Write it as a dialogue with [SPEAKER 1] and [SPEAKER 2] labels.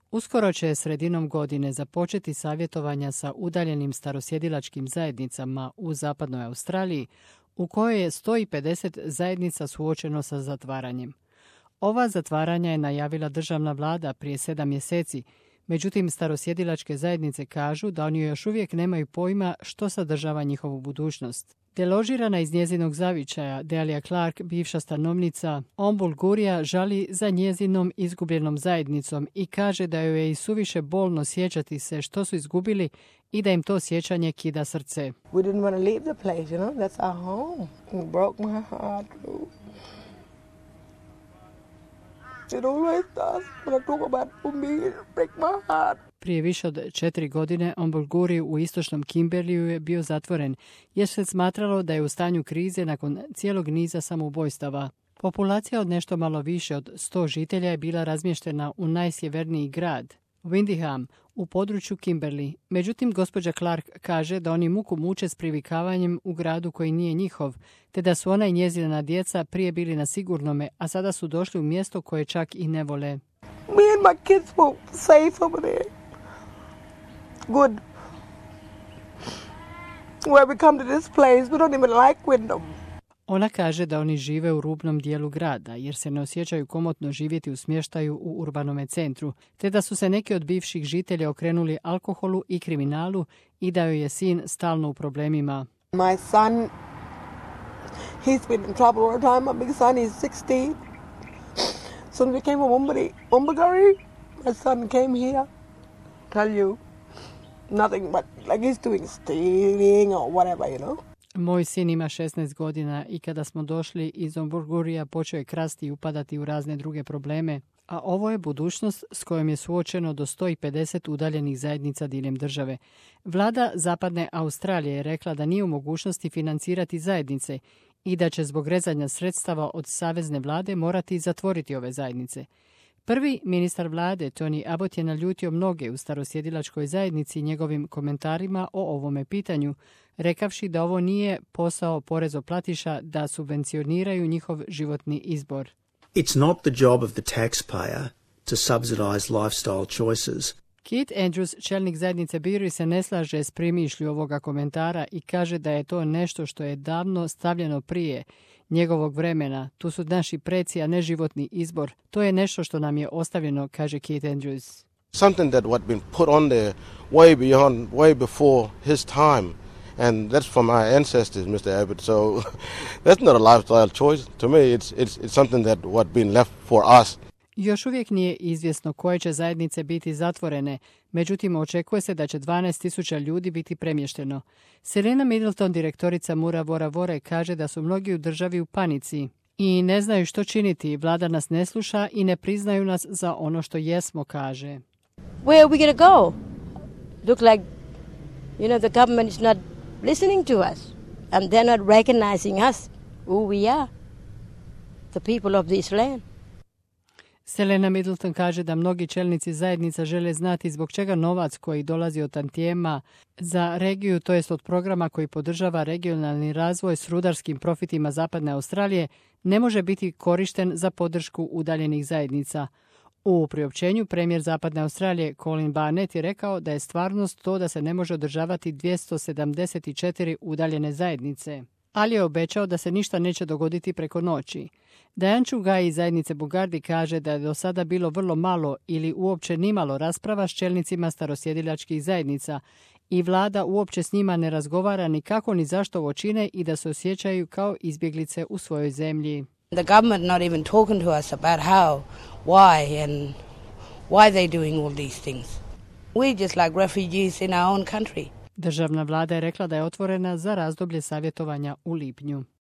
[SPEAKER 1] Uskoro će sredinom godine započeti savjetovanja sa udaljenim starosjedilačkim zajednicama u zapadnoj Australiji, u kojoj je 150 zajednica suočeno sa zatvaranjem. Ova zatvaranja je najavila državna vlada prije 7 mjeseci, međutim starosjedilačke zajednice kažu da oni još uvijek nemaju pojma što sadržava njihovu budućnost. Deložirana iz njezinog zavičaja, Delia Clark, bivša stanovnica Ombulgurija, žali za njezinom izgubljenom zajednicom i kaže da joj je i suviše bolno sjećati se što su izgubili i da im to sjećanje kida srce.
[SPEAKER 2] We didn't want to leave the place, you know, that's our home. It broke my heart. It always does. When I talk about me, it break my heart.
[SPEAKER 1] Prije više od 4 godine Ombulguri u istočnom Kimberliju je bio zatvoren jer se smatralo da je u stanju krize nakon cijelog niza samoubojstava. Populacija od nešto malo više od 100 žitelja je bila razmještena u najsjeverniji grad, Windingham, u području Kimberley. Međutim, gospođa Clark kaže da oni muku muče s privikavanjem u gradu koji nije njihov, te da su ona i njezina djeca prije bili na sigurnome, a sada su došli u mjesto koje čak i ne vole.
[SPEAKER 2] Me and my kids were safe over there. Good. Where we come to this place, we don't even like Wyndham.
[SPEAKER 1] Ona kaže da oni žive u rubnom dijelu grada jer se ne osjećaju komotno živjeti u smještaju u urbanome centru, te da su se neki od bivših žitelja okrenuli alkoholu i kriminalu i da joj je sin stalno u problemima.
[SPEAKER 2] My son, he's been in trouble all the time. My big son, he's 16. Soon we came from Umbagari. My son came here. Tell you, nothing but like he's doing stealing or whatever, you know.
[SPEAKER 1] Moj sin ima 16 godina i kada smo došli iz Ombulgurija počeo je krasti i upadati u razne druge probleme, a ovo je budućnost s kojom je suočeno do 150 udaljenih zajednica diljem države. Vlada Zapadne Australije je rekla da nije u mogućnosti financirati zajednice i da će zbog rezanja sredstava od savezne vlade morati zatvoriti ove zajednice. Prvi ministar vlade, Tony Abbott, je naljutio mnoge u starosjedilačkoj zajednici njegovim komentarima o ovome pitanju, rekavši da ovo nije posao porezoplatiša da subvencioniraju njihov životni izbor.
[SPEAKER 3] It's not the job of the taxpayer to subsidize lifestyle choices.
[SPEAKER 1] Keith Andrews, čelnik zajednice Biri, se ne slaže s primišlju ovoga komentara i kaže da je to nešto što je davno stavljeno prije njegovog vremena. Tu su naši preci, a ne životni izbor. To je nešto što nam je ostavljeno, kaže Keith Andrews.
[SPEAKER 4] Something that what been put on there way before his time. And that's from our ancestors, Mr. Abbott. So that's not a lifestyle choice. To me, it's something that what been left for us.
[SPEAKER 1] Još uvijek nije izvjesno koje će zajednice biti zatvorene, međutim očekuje se da će 12.000 ljudi biti premješteno. Serena Middleton, direktorica Mura Vora Vore, kaže da su mnogi u državi u panici i ne znaju što činiti. Vlada nas ne sluša i ne priznaju nas za ono što jesmo, kaže.
[SPEAKER 5] Where are we going to go? Look like, the government is not listening to us and they're not recognizing us, who we are, the people of this land.
[SPEAKER 1] Selena Middleton kaže da mnogi čelnici zajednica žele znati zbog čega novac koji dolazi od tantijema za regiju, to jest od programa koji podržava regionalni razvoj s rudarskim profitima Zapadne Australije, ne može biti korišten za podršku udaljenih zajednica. U priopćenju premijer Zapadne Australije Colin Barnett je rekao da je stvarnost to da se ne može održavati 274 udaljene zajednice, ali je obećao da se ništa neće dogoditi preko noći. Diane Chugai iz zajednice Bugardi kaže da je do sada bilo vrlo malo ili uopće nimalo rasprava s čelnicima starosjedilačkih zajednica i vlada uopće s njima ne razgovara ni kako ni zašto ovo čine i da se osjećaju kao izbjeglice u svojoj zemlji.
[SPEAKER 5] The government not even talking to us about how, why and why they doing all these things. We just like refugees in our own country.
[SPEAKER 1] Državna vlada je rekla da je otvorena za razdoblje savjetovanja u lipnju.